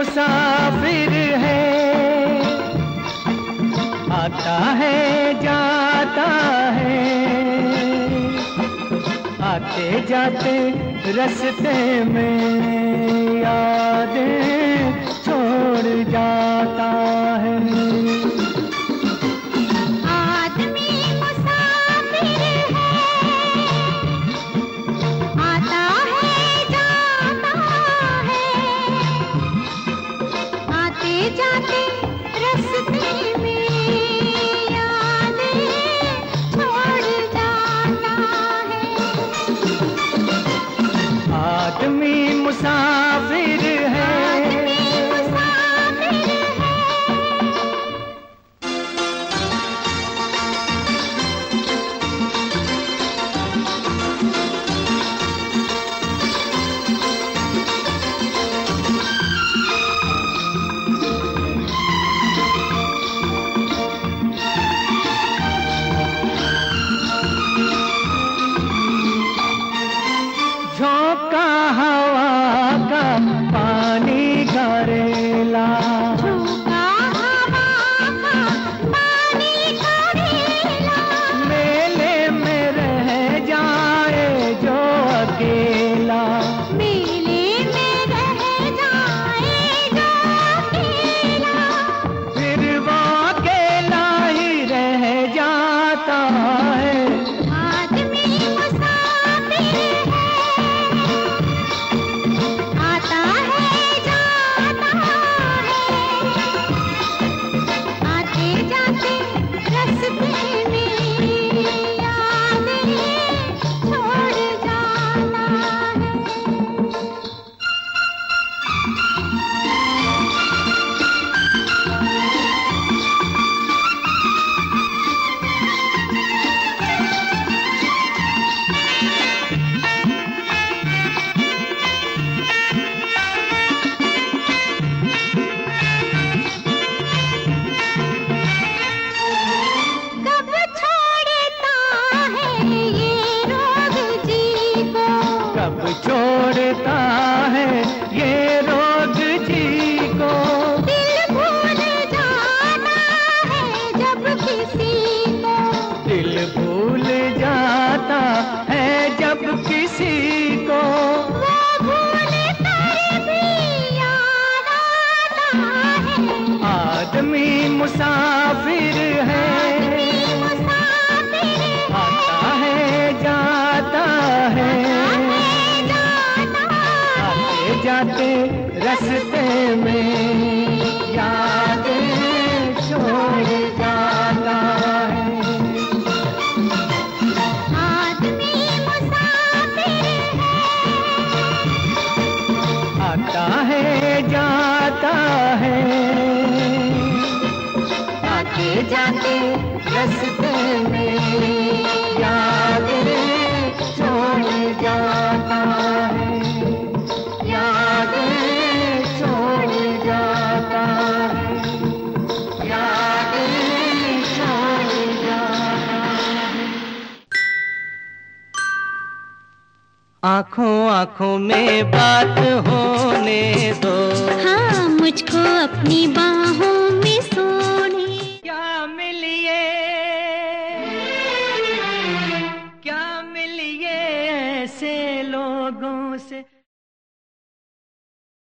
मुसाफिर है, आता है जाता है, आते जाते रास्ते में यादें छोड़ जाता है। मुसाफिर है, झोंका हवा का पानी घरेला, झोंका हवा का पानी घरेला, मेले में रह जाए जो अकेला, मेले में रह जाए जो अकेला, फिर वो अकेला ही रह जाता है। आदमी मुसाफिर है, आता है जाता है, आते जाते रास्ते में यादें छोड़ जाता है। कब छोड़ता है ये रोग जी को, कब छोड़ता है ये रोग जी को, दिल भूल जाता है जब किसी को, दिल भूल जाता है जब किसी को, वो भूल कर भी याद आता है। आदमी मुसाफिर है, मुसाफिर आता है जाता है, आते जाते रास्ते में यादें छोड़ जाता है। आदमी मुसाफिर है, आता है जाता है, आते जाते रास्ते में यादें छोड़ जाता है, यादें छोड़ जाता है, यादें छोड़ जाता है। आँखों आँखों में बात होने दो, हाँ मुझको अपनी बाहों में सोने, क्या मिलिए ऐसे लोगों